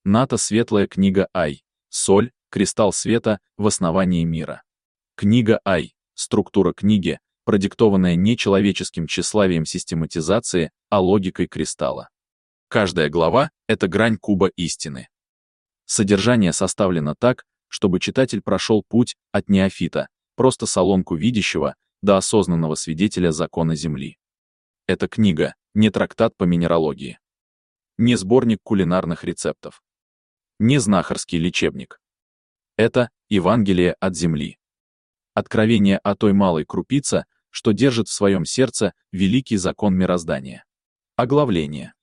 НАТО Светлая книга Ай. Соль, кристалл света в основании мира. Книга Ай. Структура книги, продиктованная не человеческим тщеславием систематизации, а логикой кристалла. Каждая глава — это грань куба истины. Содержание составлено так, чтобы читатель прошел путь от неофита, просто солонку видящего, до осознанного свидетеля закона Земли. Эта книга — не трактат по минералогии, не сборник кулинарных рецептов, не знахарский лечебник. Это Евангелие от Земли. Откровение о той малой крупице, что держит в своем сердце великий закон мироздания. Оглавление.